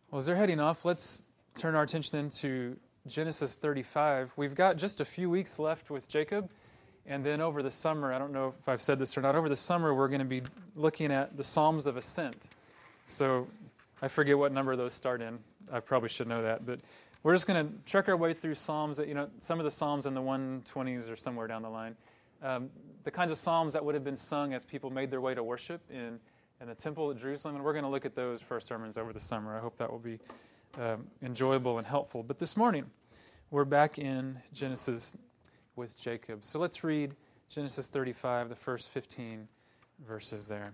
Well, as they're heading off, let's turn our attention into Genesis 35. We've got just a few weeks left with Jacob, and then over the summer, I don't know if I've said this or not, over the summer we're going to be looking at the Psalms of Ascent. So I forget what number those start in. I probably should know that, but we're just going to truck our way through Psalms that, some of the Psalms in the 120s or somewhere down the line. The kinds of Psalms that would have been sung as people made their way to worship in the temple at Jerusalem, and we're going to look at those for our sermons over the summer. I hope that will be enjoyable and helpful. But this morning, we're back in Genesis with Jacob. So let's read Genesis 35, the first 15 verses there.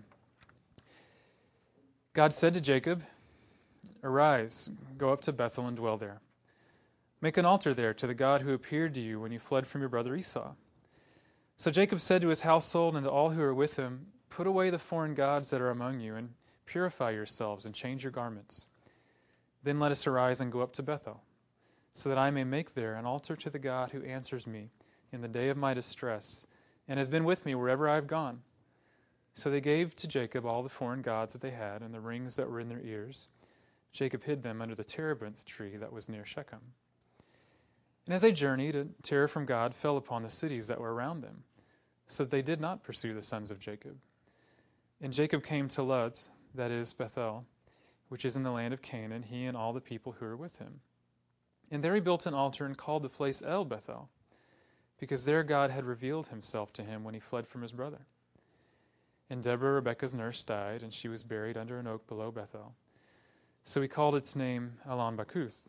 God said to Jacob, "Arise, go up to Bethel and dwell there. Make an altar there to the God who appeared to you when you fled from your brother Esau." So Jacob said to his household and to all who are with him, "Put away the foreign gods that are among you, and purify yourselves and change your garments. Then let us arise and go up to Bethel, so that I may make there an altar to the God who answers me in the day of my distress, and has been with me wherever I have gone." So they gave to Jacob all the foreign gods that they had, and the rings that were in their ears. Jacob hid them under the terebinth tree that was near Shechem. And as they journeyed, a terror from God fell upon the cities that were around them, so that they did not pursue the sons of Jacob. And Jacob came to Luz, that is Bethel, which is in the land of Canaan, he and all the people who were with him. And there he built an altar and called the place El Bethel, because there God had revealed himself to him when he fled from his brother. And Deborah, Rebekah's nurse, died, and she was buried under an oak below Bethel. So he called its name Allon Bakuth.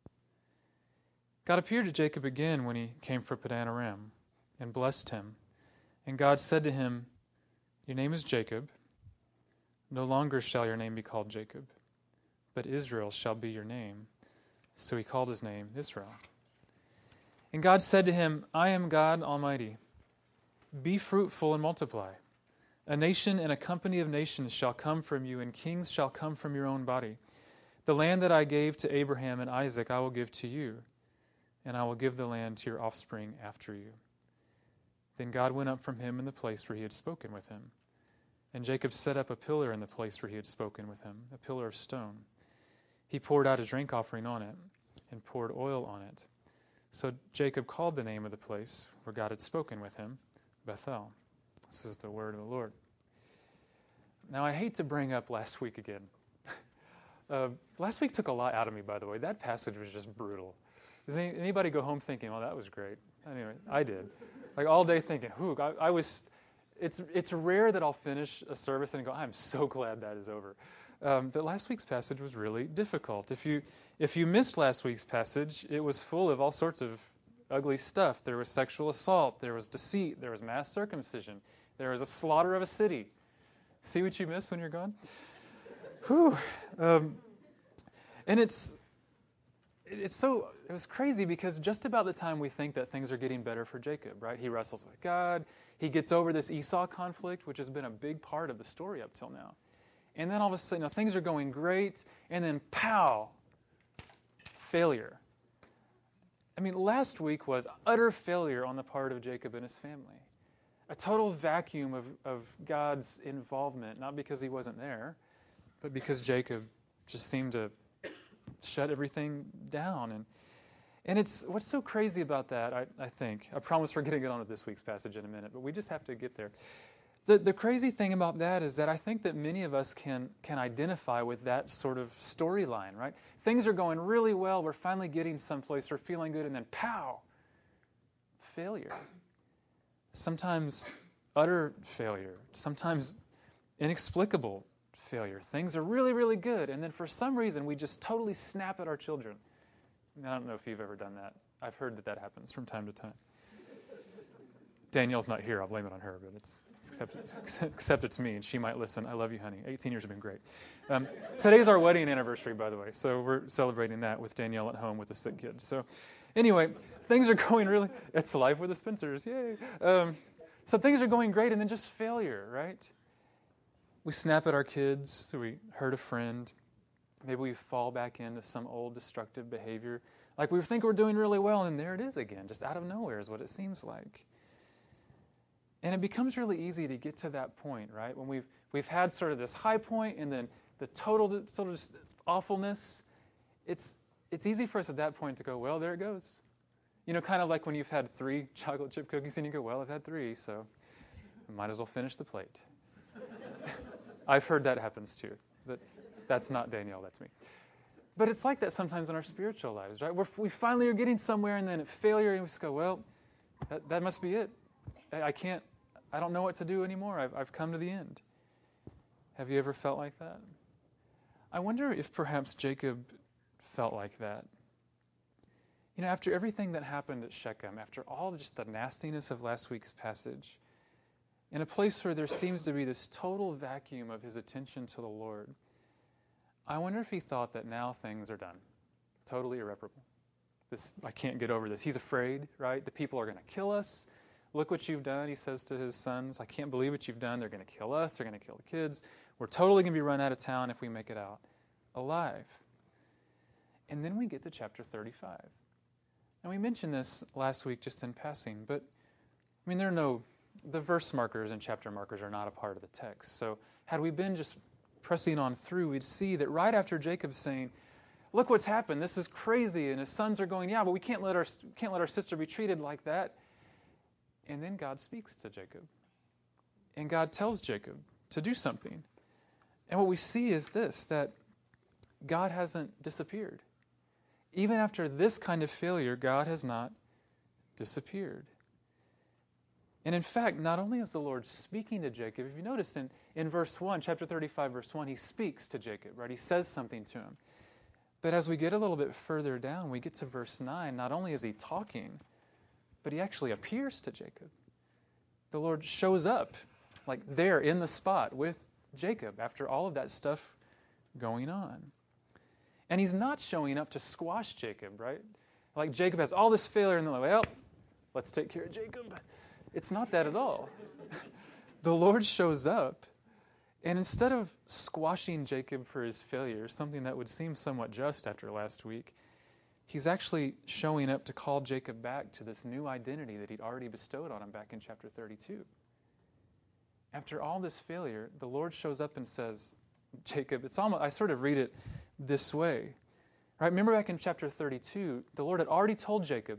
God appeared to Jacob again when he came from Padan Aram, and blessed him. And God said to him, "Your name is Jacob. No longer shall your name be called Jacob, but Israel shall be your name." So he called his name Israel. And God said to him, "I am God Almighty. Be fruitful and multiply. A nation and a company of nations shall come from you, and kings shall come from your own body. The land that I gave to Abraham and Isaac I will give to you, and I will give the land to your offspring after you." Then God went up from him in the place where he had spoken with him. And Jacob set up a pillar in the place where he had spoken with him, a pillar of stone. He poured out a drink offering on it, and poured oil on it. So Jacob called the name of the place where God had spoken with him, Bethel. This is the word of the Lord. Now, I hate to bring up last week again. Last week took a lot out of me, by the way. That passage was just brutal. Does anybody go home thinking, "Oh, that was great"? Anyway, I did. Like all day thinking, I was. It's rare that I'll finish a service and go, "I'm so glad that is over." But last week's passage was really difficult. If you missed last week's passage, it was full of all sorts of ugly stuff. There was sexual assault, there was deceit, there was mass circumcision, there was a slaughter of a city. See what you missed when you're gone? Whew. And it was crazy because just about the time we think that things are getting better for Jacob, right? He wrestles with God. He gets over this Esau conflict, which has been a big part of the story up till now. And then all of a sudden, things are going great, and then pow, failure. I mean, last week was utter failure on the part of Jacob and his family. A total vacuum of God's involvement, not because he wasn't there, but because Jacob just seemed to shut everything down. And it's what's so crazy about that, I think. I promise we're going to get on to this week's passage in a minute, but we just have to get there. The crazy thing about that is that I think that many of us can identify with that sort of storyline, right? Things are going really well, we're finally getting someplace, we're feeling good, and then pow, failure. Sometimes utter failure, sometimes inexplicable failure. Things are really, really good, and then for some reason we just totally snap at our children. I don't know if you've ever done that. I've heard that happens from time to time. Danielle's not here. I'll blame it on her, but except it's me, and she might listen. I love you, honey. 18 years have been great. Today's our wedding anniversary, by the way, so we're celebrating that with Danielle at home with a sick kid. So anyway, things are going really. It's life with the Spencers, yay! So things are going great, and then just failure, right? We snap at our kids, we hurt a friend. Maybe we fall back into some old destructive behavior. Like we think we're doing really well, and there it is again, just out of nowhere is what it seems like. And it becomes really easy to get to that point, right? When we've had sort of this high point and then the total just awfulness, it's easy for us at that point to go, well, there it goes. Kind of like when you've had 3 chocolate chip cookies and you go, well, I've had 3, so I might as well finish the plate. I've heard that happens too, but that's not Danielle, that's me. But it's like that sometimes in our spiritual lives, right? We finally are getting somewhere, and then at failure, and we just go, well, that must be it. I don't know what to do anymore. I've come to the end. Have you ever felt like that? I wonder if perhaps Jacob felt like that. After everything that happened at Shechem, after all just the nastiness of last week's passage, in a place where there seems to be this total vacuum of his attention to the Lord, I wonder if he thought that now things are done, totally irreparable. I can't get over this. He's afraid, right? The people are going to kill us. Look what you've done, he says to his sons. I can't believe what you've done. They're going to kill us. They're going to kill the kids. We're totally going to be run out of town if we make it out alive. And then we get to chapter 35. And we mentioned this last week just in passing, but the verse markers and chapter markers are not a part of the text. So had we been just pressing on through, we'd see that right after Jacob's saying, look what's happened, this is crazy, and his sons are going, yeah, but we can't let our sister be treated like that. And then God speaks to Jacob. And God tells Jacob to do something. And what we see is this, that God hasn't disappeared. Even after this kind of failure, God has not disappeared. And in fact, not only is the Lord speaking to Jacob, if you notice in verse 1, chapter 35, verse 1, he speaks to Jacob, right? He says something to him. But as we get a little bit further down, we get to verse 9, not only is he talking, but he actually appears to Jacob. The Lord shows up, like there in the spot with Jacob after all of that stuff going on. And he's not showing up to squash Jacob, right? Like Jacob has all this failure, and they're like, well, let's take care of Jacob. It's not that at all. The Lord shows up, and instead of squashing Jacob for his failure, something that would seem somewhat just after last week, he's actually showing up to call Jacob back to this new identity that he'd already bestowed on him back in chapter 32. After all this failure, the Lord shows up and says, Jacob, I sort of read it this way. Right? Remember back in chapter 32, the Lord had already told Jacob,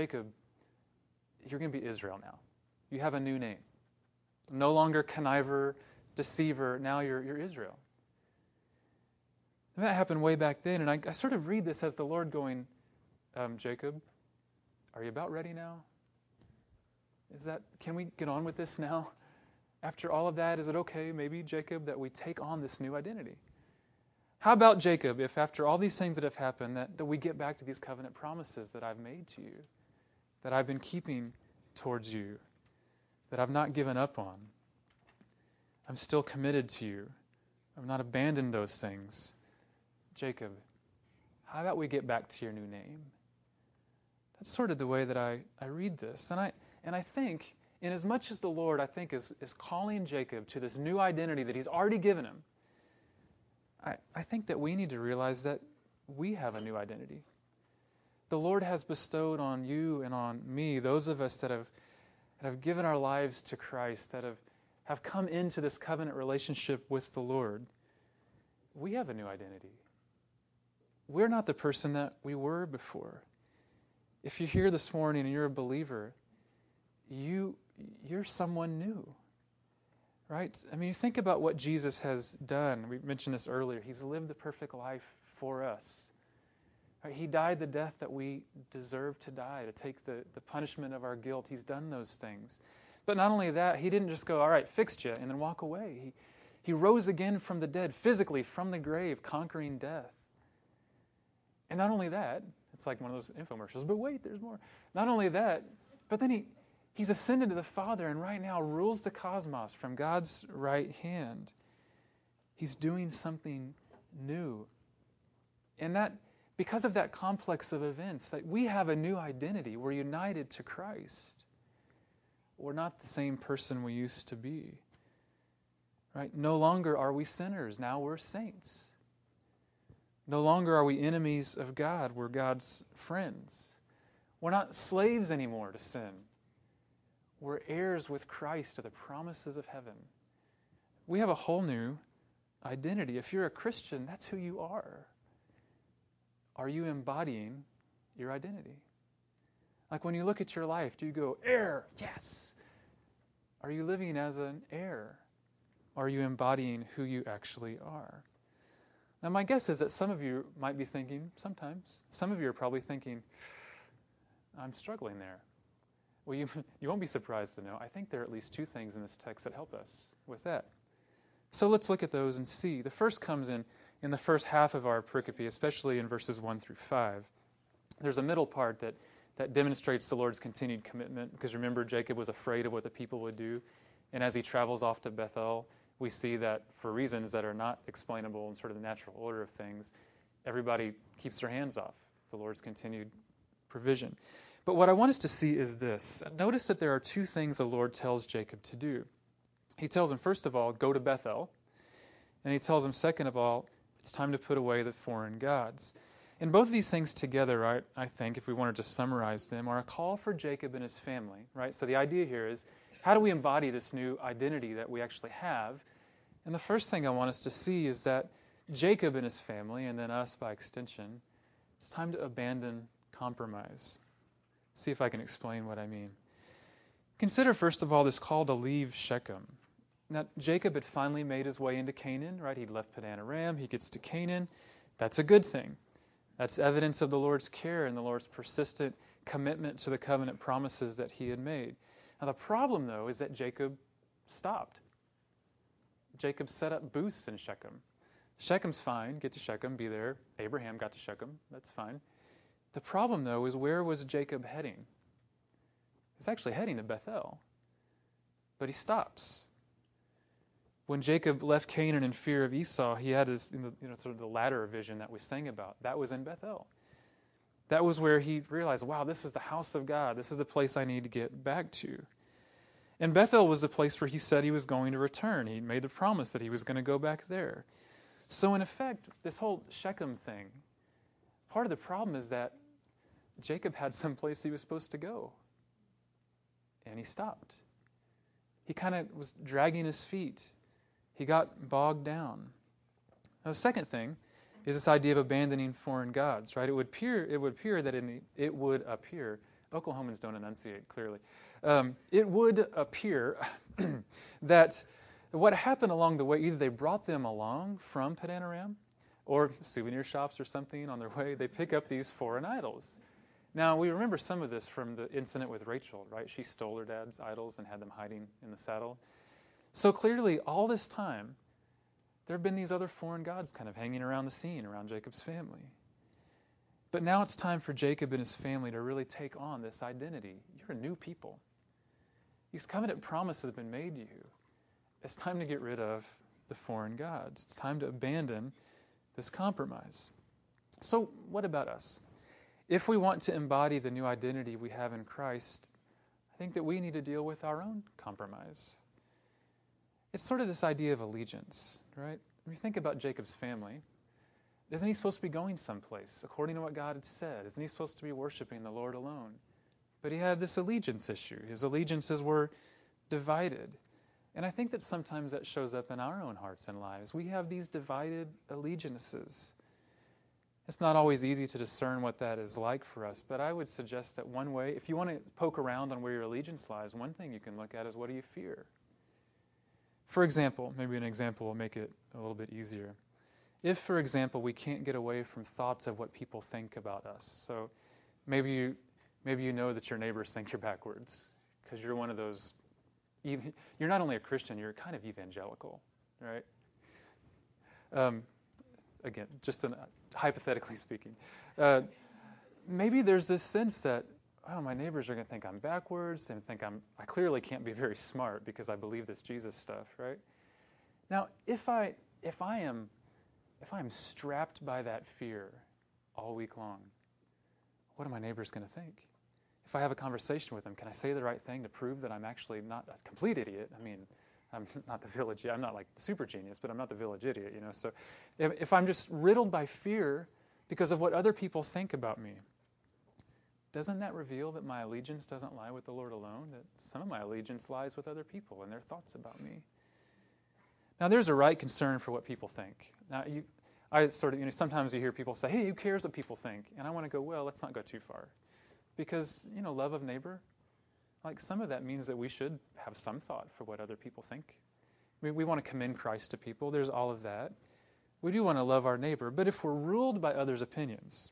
you're going to be Israel now. You have a new name. No longer conniver, deceiver, now you're Israel. And that happened way back then, and I sort of read this as the Lord going, Jacob, are you about ready now? Can we get on with this now? After all of that, is it okay, maybe, Jacob, that we take on this new identity? How about, Jacob, if after all these things that have happened, that we get back to these covenant promises that I've made to you, that I've been keeping towards you, that I've not given up on? I'm still committed to you. I've not abandoned those things. Jacob, how about we get back to your new name? That's sort of the way that I read this. And I think, in as much as the Lord, I think, is calling Jacob to this new identity that he's already given him, I think that we need to realize that we have a new identity. The Lord has bestowed on you and on me, those of us that have given our lives to Christ, that have come into this covenant relationship with the Lord. We have a new identity. We're not the person that we were before. If you're here this morning and you're a believer, you're someone new, right? I mean, you think about what Jesus has done. We mentioned this earlier. He's lived the perfect life for us. Right? He died the death that we deserve to die, to take the punishment of our guilt. He's done those things. But not only that, he didn't just go, all right, fixed you, and then walk away. He rose again from the dead, physically from the grave, conquering death. And not only that, it's like one of those infomercials, but wait, there's more. Not only that, but then he's ascended to the Father and right now rules the cosmos from God's right hand. He's doing something new. And that, because of that complex of events, that we have a new identity. We're united to Christ. We're not the same person we used to be. Right? No longer are we sinners. Now we're saints. No longer are we enemies of God. We're God's friends. We're not slaves anymore to sin. We're heirs with Christ to the promises of heaven. We have a whole new identity. If you're a Christian, that's who you are. are you embodying your identity? Like when you look at your life, do you go, heir, yes? Are you living as an heir? Are you embodying who you actually are? Now, my guess is that some of you might be thinking, sometimes, some of you are probably thinking, I'm struggling there. Well, you won't be surprised to know, I think there are at least two things in this text that help us with that. So let's look at those and see. The first comes in the first half of our pericope, especially in verses 1 through 5. There's a middle part that demonstrates the Lord's continued commitment, because remember, Jacob was afraid of what the people would do. And as he travels off to Bethel, we see that for reasons that are not explainable in sort of the natural order of things, everybody keeps their hands off the Lord's continued provision. But what I want us to see is this. Notice that there are two things the Lord tells Jacob to do. He tells him, first of all, go to Bethel. And he tells him, second of all, it's time to put away the foreign gods. And both of these things together, I think, if we wanted to summarize them, are a call for Jacob and his family, right? So the idea here is, how do we embody this new identity that we actually have? And the first thing I want us to see is that Jacob and his family, and then us by extension, it's time to abandon compromise. See if I can explain what I mean. Consider, first of all, this call to leave Shechem. Now, Jacob had finally made his way into Canaan, right? He'd left Padan Aram. He gets to Canaan. That's a good thing. That's evidence of the Lord's care and the Lord's persistent commitment to the covenant promises that he had made. Now, the problem, though, is that Jacob stopped. Jacob set up booths in Shechem. Shechem's fine. Get to Shechem, be there. Abraham got to Shechem. That's fine. The problem, though, is where was Jacob heading? He was actually heading to Bethel. But he stops. When Jacob left Canaan in fear of Esau, he had his, sort of the ladder vision that we sang about. That was in Bethel. That was where he realized, wow, this is the house of God. This is the place I need to get back to. And Bethel was the place where he said he was going to return. He made the promise that he was going to go back there. So in effect, this whole Shechem thing, part of the problem is that Jacob had some place he was supposed to go. And he stopped. He kind of was dragging his feet. He got bogged down. Now, the second thing is this idea of abandoning foreign gods, right? It would appear Oklahomans don't enunciate clearly. It would appear that what happened along the way, either they brought them along from Padan Aram, or souvenir shops or something on their way, they pick up these foreign idols. Now, we remember some of this from the incident with Rachel, right? She stole her dad's idols and had them hiding in the saddle. So clearly, all this time, there have been these other foreign gods kind of hanging around the scene, around Jacob's family. But now it's time for Jacob and his family to really take on this identity. You're a new people. These covenant promises have been made to you. It's time to get rid of the foreign gods. It's time to abandon this compromise. So what about us? If we want to embody the new identity we have in Christ, I think that we need to deal with our own compromise. It's sort of this idea of allegiance, right? When you think about Jacob's family, isn't he supposed to be going someplace according to what God had said? Isn't he supposed to be worshiping the Lord alone? But he had this allegiance issue. His allegiances were divided. And I think that sometimes that shows up in our own hearts and lives. We have these divided allegiances. It's not always easy to discern what that is like for us, but I would suggest that one way, if you want to poke around on where your allegiance lies, one thing you can look at is, what do you fear? For example, maybe an example will make it a little bit easier. If, for example, we can't get away from thoughts of what people think about us. So maybe you know that your neighbors think you're backwards because you're one of those. You're not only a Christian, you're kind of evangelical, right? Again, just hypothetically speaking. Maybe there's this sense that, oh, my neighbors are going to think I'm backwards and think I clearly can't be very smart because I believe this Jesus stuff, right? Now, if I am strapped by that fear all week long, what are my neighbors going to think? If I have a conversation with them, can I say the right thing to prove that I'm actually not a complete idiot? I mean, I'm not the village. I'm not like super genius, but I'm not the village idiot, So if I'm just riddled by fear because of what other people think about me, doesn't that reveal that my allegiance doesn't lie with the Lord alone? That some of my allegiance lies with other people and their thoughts about me. Now, there's a right concern for what people think. Now, I sort of, sometimes you hear people say, hey, who cares what people think? And I want to go, well, let's not go too far. Because, love of neighbor, like some of that means that we should have some thought for what other people think. We want to commend Christ to people. There's all of that. We do want to love our neighbor. But if we're ruled by others' opinions,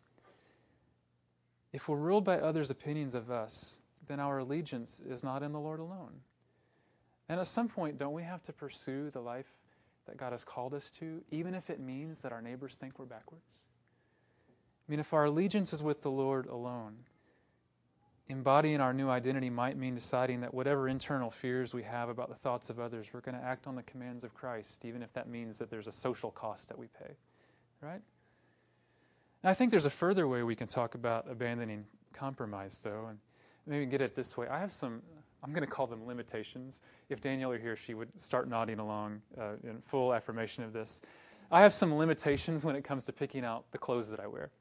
of us, then our allegiance is not in the Lord alone. And at some point, don't we have to pursue the life that God has called us to, even if it means that our neighbors think we're backwards? I mean, if our allegiance is with the Lord alone, embodying our new identity might mean deciding that whatever internal fears we have about the thoughts of others, we're going to act on the commands of Christ, even if that means that there's a social cost that we pay, right? And I think there's a further way we can talk about abandoning compromise, though, and maybe get it this way. I have some, I'm going to call them limitations. If Danielle were here, she would start nodding along in full affirmation of this. I have some limitations when it comes to picking out the clothes that I wear.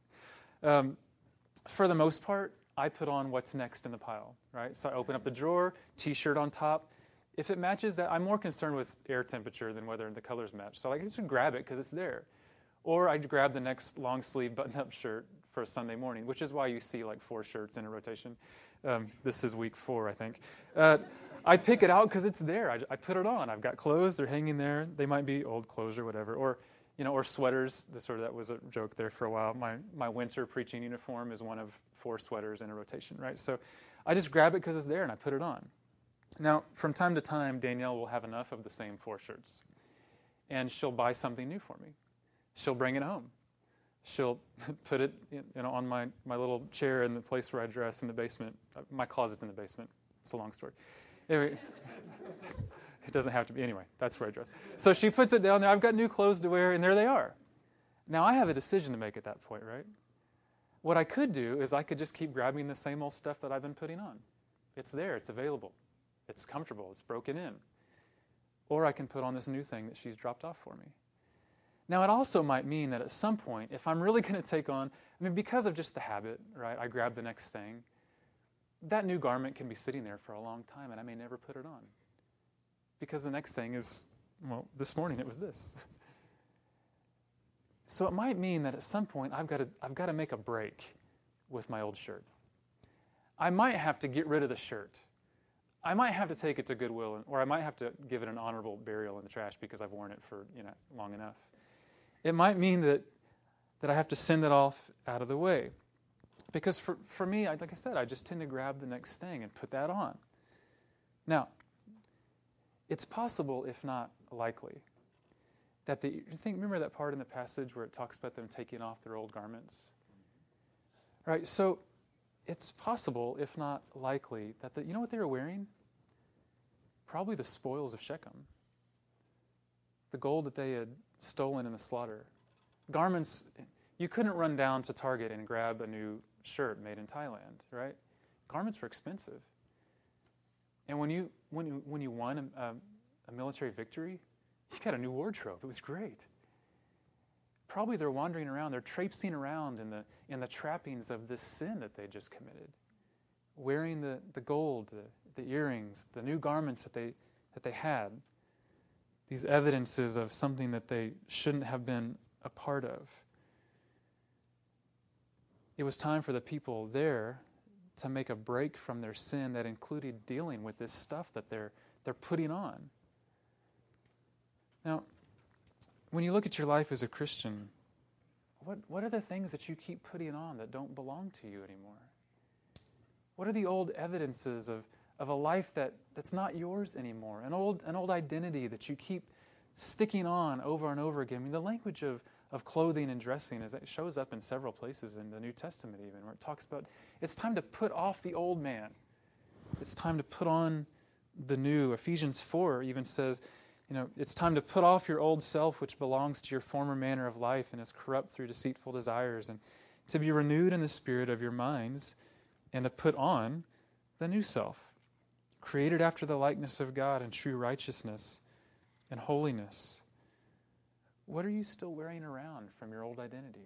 For the most part, I put on what's next in the pile, right? So I open up the drawer, T-shirt on top. If it matches that, I'm more concerned with air temperature than whether the colors match. So I just grab it because it's there. Or I'd grab the next long sleeve button-up shirt for a Sunday morning, which is why you see like 4 shirts in a rotation. This is week 4, I think. I pick it out because it's there. I put it on. I've got clothes. They're hanging there. They might be old clothes or whatever. Or sweaters. That was a joke there for a while. My winter preaching uniform is one of 4 sweaters in a rotation, right? So I just grab it because it's there and I put it on. Now, from time to time, Danielle will have enough of the same 4 shirts, and she'll buy something new for me. She'll bring it home. She'll put it, on my little chair in the place where I dress in the basement. My closet's in the basement. It's a long story. Anyway, it doesn't have to be. Anyway, that's where I dress. So she puts it down there. I've got new clothes to wear, and there they are. Now I have a decision to make at that point, right? What I could do is I could just keep grabbing the same old stuff that I've been putting on. It's there. It's available. It's comfortable. It's broken in. Or I can put on this new thing that she's dropped off for me. Now, it also might mean that at some point, if I'm really going to take on, because of just the habit, right, I grab the next thing, that new garment can be sitting there for a long time, and I may never put it on. Because the next thing is, this morning it was this. So it might mean that at some point I've got to make a break with my old shirt. I might have to get rid of the shirt. I might have to take it to Goodwill, or I might have to give it an honorable burial in the trash because I've worn it for long enough. It might mean that I have to send it off out of the way. Because for me, like I said, I just tend to grab the next thing and put that on. Now, it's possible, if not likely, that remember that part in the passage where it talks about them taking off their old garments? Right, so it's possible, if not likely, that you know what they were wearing? Probably the spoils of Shechem. The gold that they had stolen in the slaughter. Garments, you couldn't run down to Target and grab a new shirt made in Thailand, right? Garments were expensive. And when you won a military victory, you got a new wardrobe. It was great. Probably they're wandering around, they're traipsing around in the trappings of this sin that they just committed, wearing the gold, the earrings, the new garments that they had. These evidences of something that they shouldn't have been a part of. It was time for the people there to make a break from their sin that included dealing with this stuff that they're putting on. Now, when you look at your life as a Christian, what are the things that you keep putting on that don't belong to you anymore? What are the old evidences of a life that's not yours anymore? An old identity that you keep sticking on over and over again. The language of clothing and dressing it shows up in several places in the New Testament even, where it talks about it's time to put off the old man. It's time to put on the new. Ephesians 4 even says, it's time to put off your old self, which belongs to your former manner of life and is corrupt through deceitful desires, and to be renewed in the spirit of your minds, and to put on the new self, created after the likeness of God in true righteousness and holiness. What are you still wearing around from your old identity?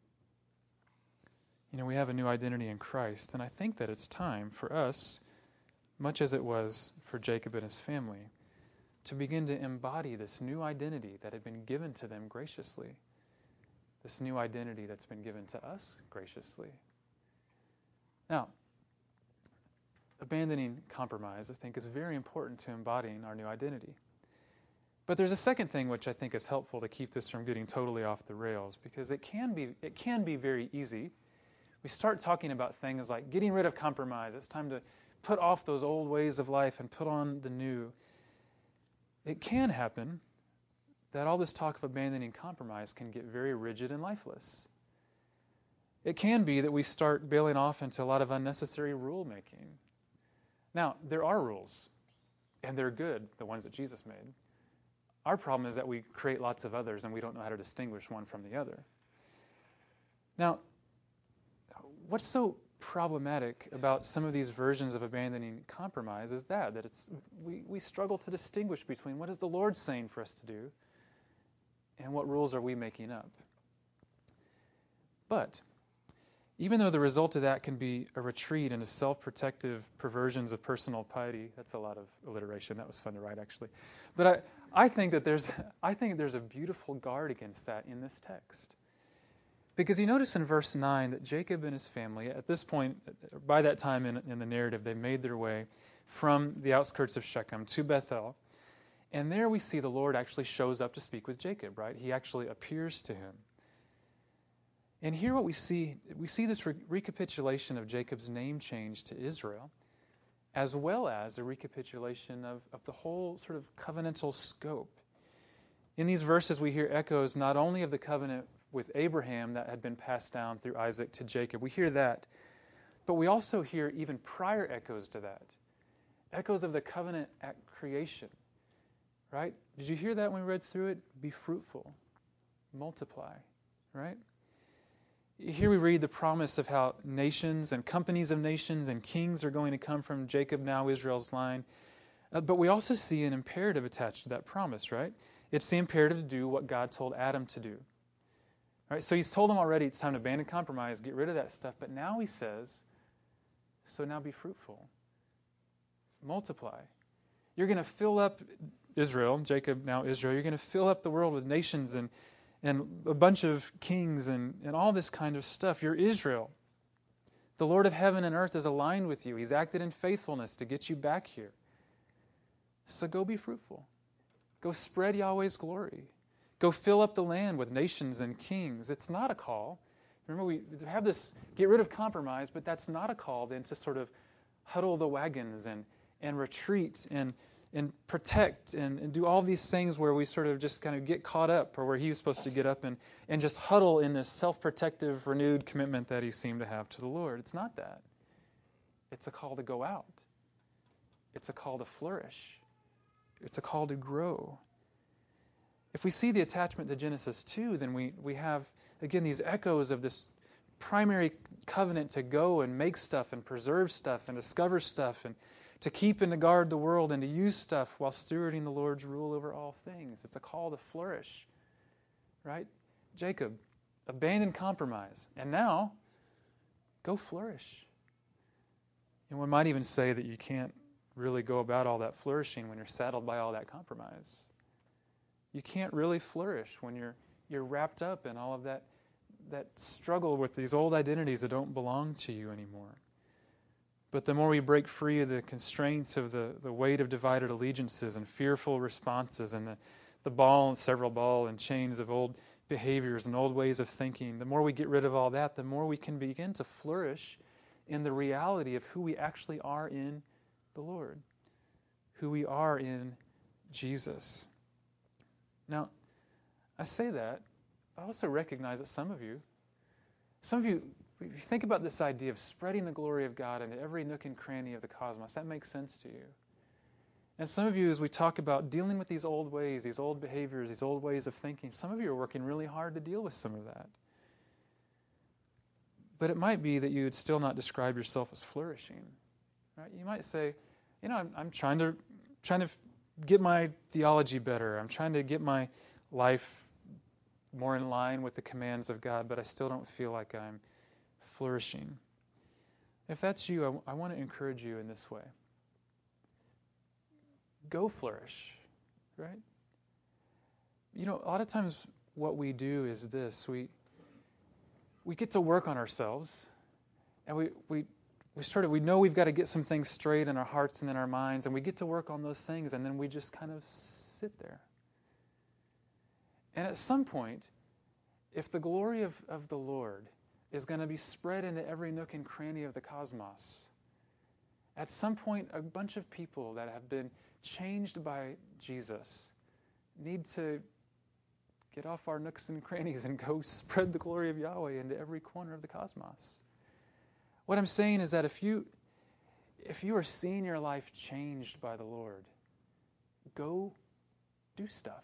We have a new identity in Christ, and I think that it's time for us, much as it was for Jacob and his family, to begin to embody this new identity that had been given to them graciously. this new identity that's been given to us graciously. Now, abandoning compromise, I think, is very important to embodying our new identity. But there's a second thing which I think is helpful to keep this from getting totally off the rails, because it can be very easy. We start talking about things like getting rid of compromise. It's time to put off those old ways of life and put on the new. It can happen that all this talk of abandoning compromise can get very rigid and lifeless. It can be that we start bailing off into a lot of unnecessary rule making. Now, there are rules, and they're good, the ones that Jesus made. Our problem is that we create lots of others and we don't know how to distinguish one from the other. Now, what's so problematic about some of these versions of abandoning compromise is that it's we struggle to distinguish between what is the Lord saying for us to do and what rules are we making up. But even though the result of that can be a retreat into self-protective perversions of personal piety, that's a lot of alliteration. That was fun to write, actually. But I think there's a beautiful guard against that in this text. Because you notice in verse 9 that Jacob and his family, at this point, by that time in the narrative, they made their way from the outskirts of Shechem to Bethel. And there we see the Lord actually shows up to speak with Jacob, right? He actually appears to him. And here what we see this recapitulation of Jacob's name change to Israel, as well as a recapitulation of the whole sort of covenantal scope. In these verses we hear echoes not only of the covenant with Abraham that had been passed down through Isaac to Jacob. We hear that. But we also hear even prior echoes to that. Echoes of the covenant at creation. Right? Did you hear that when we read through it? Be fruitful. Multiply. Right? Here we read the promise of how nations and companies of nations and kings are going to come from Jacob, now Israel's line. But we also see an imperative attached to that promise, right? It's the imperative to do what God told Adam to do. Right? So he's told him already it's time to abandon compromise, get rid of that stuff. But now he says, so now be fruitful. Multiply. You're going to fill up Israel, Jacob, now Israel. You're going to fill up the world with nations and a bunch of kings and all this kind of stuff. You're Israel. The Lord of heaven and earth is aligned with you. He's acted in faithfulness to get you back here. So go be fruitful. Go spread Yahweh's glory. Go fill up the land with nations and kings. It's not a call. Remember, we have this get rid of compromise, but that's not a call then to sort of huddle the wagons and retreat and protect and do all these things where we sort of just kind of get caught up, or where he was supposed to get up and just huddle in this self-protective, renewed commitment that he seemed to have to the Lord. It's not that. It's a call to go out. It's a call to flourish. It's a call to grow. If we see the attachment to Genesis 2, then we have, again, these echoes of this primary covenant to go and make stuff and preserve stuff and discover stuff and to keep and to guard the world and to use stuff while stewarding the Lord's rule over all things. It's a call to flourish, right? Jacob, abandon compromise, and now go flourish. And one might even say that you can't really go about all that flourishing when you're saddled by all that compromise. You can't really flourish when you're wrapped up in all of that struggle with these old identities that don't belong to you anymore. But the more we break free of the constraints of the weight of divided allegiances and fearful responses and the several ball and chains of old behaviors and old ways of thinking, the more we get rid of all that, the more we can begin to flourish in the reality of who we actually are in the Lord, who we are in Jesus. Now, I say that, I also recognize that some of you, if you think about this idea of spreading the glory of God into every nook and cranny of the cosmos, that makes sense to you. And some of you, as we talk about dealing with these old ways, these old behaviors, these old ways of thinking, some of you are working really hard to deal with some of that. But it might be that you would still not describe yourself as flourishing. Right? You might say, I'm trying to get my theology better. I'm trying to get my life more in line with the commands of God, but I still don't feel like I'm flourishing. If that's you, I want to encourage you in this way. Go flourish, right? A lot of times what we do is this. we get to work on ourselves, and we know we've got to get some things straight in our hearts and in our minds, and we get to work on those things, and then we just kind of sit there. And at some point, if the glory of the Lord is going to be spread into every nook and cranny of the cosmos, at some point, a bunch of people that have been changed by Jesus need to get off our nooks and crannies and go spread the glory of Yahweh into every corner of the cosmos. What I'm saying is that if you are seeing your life changed by the Lord, go do stuff.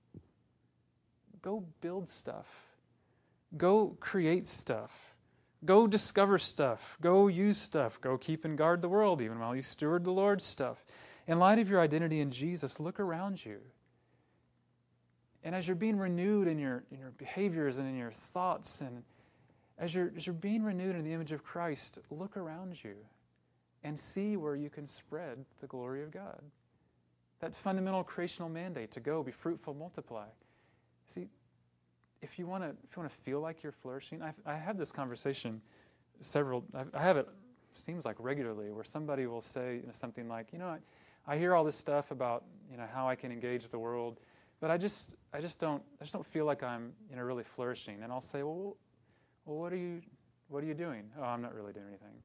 Go build stuff. Go create stuff. Go discover stuff. Go use stuff. Go keep and guard the world even while you steward the Lord's stuff. In light of your identity in Jesus, look around you. And as you're being renewed in your behaviors and in your thoughts, and as you're being renewed in the image of Christ, look around you and see where you can spread the glory of God. That fundamental creational mandate to go, be fruitful, multiply. See, if you want to feel like you're flourishing, I have this conversation I have it seems like regularly, where somebody will say something like, I hear all this stuff about how I can engage the world, but I just don't feel like I'm really flourishing. And I'll say, well, what are you doing? Oh, I'm not really doing anything.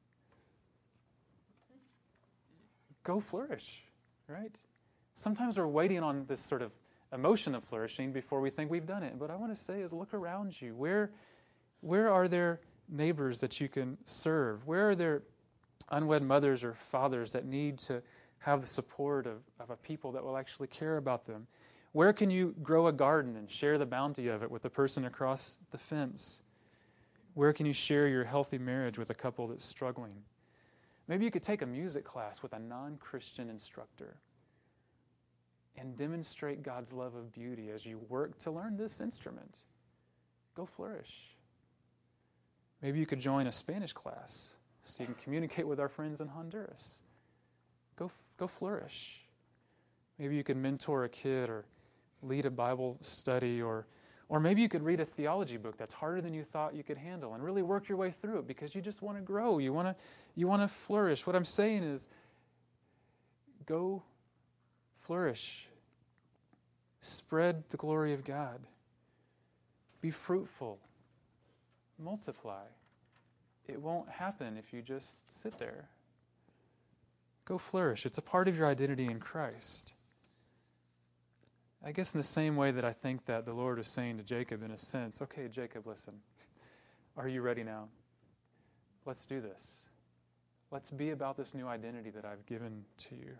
Go flourish, right? Sometimes we're waiting on this sort of emotion of flourishing before we think we've done it. But I want to say is, look around you. Where are there neighbors that you can serve? Where are there unwed mothers or fathers that need to have the support of a people that will actually care about them? Where can you grow a garden and share the bounty of it with the person across the fence? Where can you share your healthy marriage with a couple that's struggling? Maybe you could take a music class with a non-Christian instructor and demonstrate God's love of beauty as you work to learn this instrument. Go flourish. Maybe you could join a Spanish class so you can communicate with our friends in Honduras. Go flourish. Maybe you could mentor a kid or lead a Bible study, or maybe you could read a theology book that's harder than you thought you could handle and really work your way through it because you just want to grow. You want to flourish. What I'm saying is, go flourish. Spread the glory of God. Be fruitful. Multiply. It won't happen if you just sit there. Go flourish. It's a part of your identity in Christ. I guess in the same way that I think that the Lord is saying to Jacob, in a sense, okay, Jacob, listen. Are you ready now? Let's do this. Let's be about this new identity that I've given to you.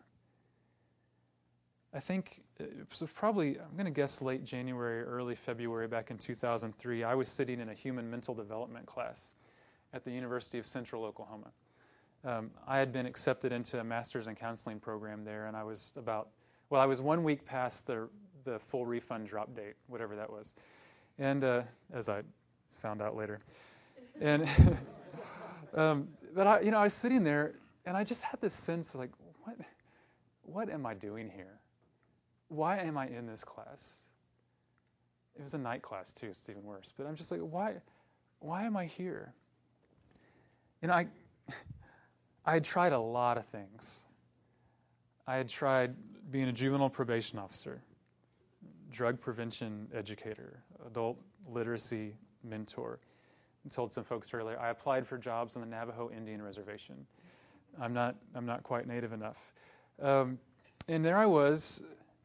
I think it was probably, I'm going to guess late January, early February back in 2003, I was sitting in a human mental development class at the University of Central Oklahoma. I had been accepted into a master's in counseling program there, and I was 1 week past the full refund drop date, whatever that was. And as I found out later. And but I was sitting there, and I just had this sense like, what am I doing here? Why am I in this class? It was a night class too, so it's even worse. But I'm just like, why am I here? I had tried a lot of things. I had tried being a juvenile probation officer, drug prevention educator, adult literacy mentor. I told some folks earlier, I applied for jobs on the Navajo Indian Reservation. I'm not quite native enough. And there I was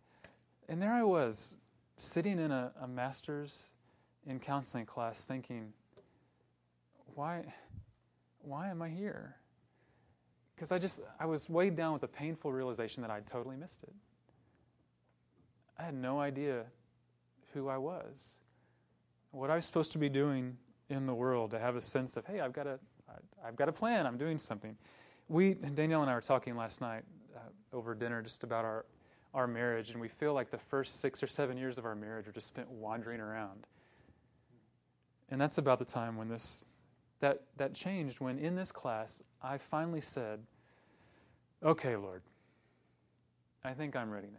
sitting in a master's in counseling class thinking, why am I here? Because I was weighed down with a painful realization that I'd totally missed it. I had no idea who I was, what I was supposed to be doing in the world, to have a sense of, hey, I've got a plan, I'm doing something. Danielle and I were talking last night over dinner just about our marriage, and we feel like the first 6 or 7 years of our marriage were just spent wandering around. And that's about the time when that changed, when in this class I finally said, okay, Lord, I think I'm ready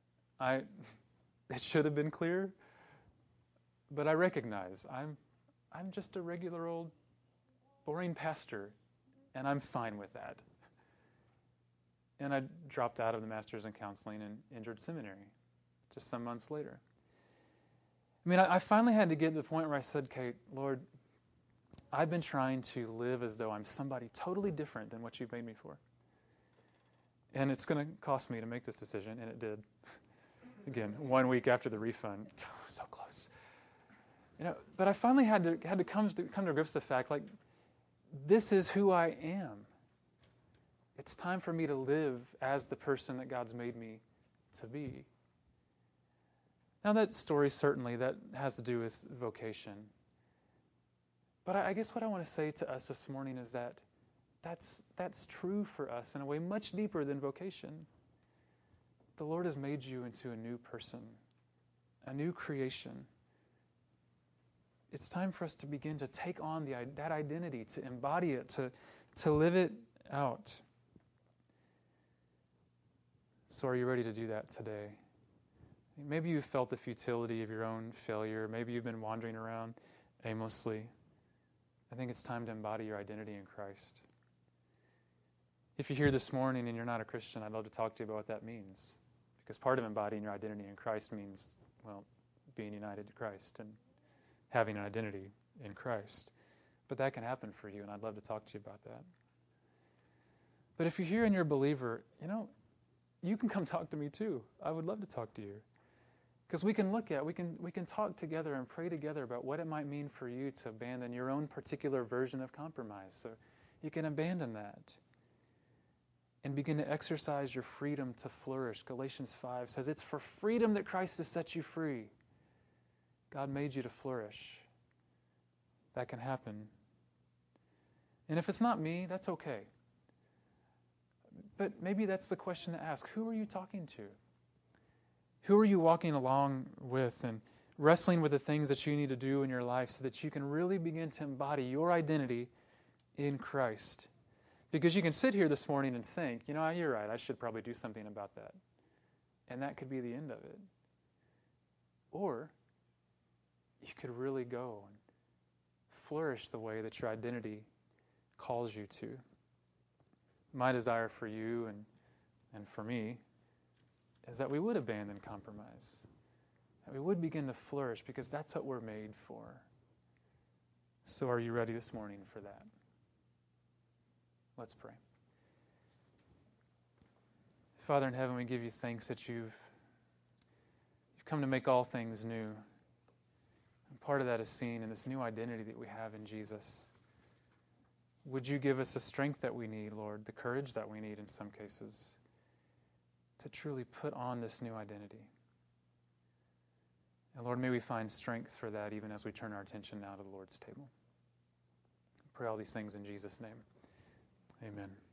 now. It should have been clear, but I recognize I'm just a regular old boring pastor, and I'm fine with that. And I dropped out of the master's in counseling and entered seminary just some months later. I mean, I finally had to get to the point where I said, okay, Lord, I've been trying to live as though I'm somebody totally different than what you've made me for. And it's going to cost me to make this decision, and it did. Again, 1 week after the refund. So close. But I finally had to come to grips with the fact, like, this is who I am. It's time for me to live as the person that God's made me to be. Now, that story certainly that has to do with vocation. But I guess what I want to say to us this morning is that that's true for us in a way much deeper than vocation. The Lord has made you into a new person, a new creation. It's time for us to begin to take on that identity, to embody it, to live it out. So are you ready to do that today? Maybe you've felt the futility of your own failure. Maybe you've been wandering around aimlessly. I think it's time to embody your identity in Christ. If you're here this morning and you're not a Christian, I'd love to talk to you about what that means. Because part of embodying your identity in Christ means, well, being united to Christ and having an identity in Christ. But that can happen for you, and I'd love to talk to you about that. But if you're here and you're a believer, you can come talk to me too. I would love to talk to you. Because we can talk together and pray together about what it might mean for you to abandon your own particular version of compromise. So you can abandon that and begin to exercise your freedom to flourish. Galatians 5 says it's for freedom that Christ has set you free. God made you to flourish. That can happen. And if it's not me, that's okay. But maybe that's the question to ask. Who are you talking to? Who are you walking along with and wrestling with the things that you need to do in your life so that you can really begin to embody your identity in Christ? Because you can sit here this morning and think, you're right, I should probably do something about that. And that could be the end of it. Or you could really go and flourish the way that your identity calls you to. My desire for you and for me is that we would abandon compromise, that we would begin to flourish, because that's what we're made for. So are you ready this morning for that? Let's pray. Father in heaven, we give you thanks that you've come to make all things new. And part of that is seen in this new identity that we have in Jesus. Would you give us the strength that we need, Lord, the courage that we need in some cases, to truly put on this new identity. And Lord, may we find strength for that even as we turn our attention now to the Lord's table. I pray all these things in Jesus' name. Amen.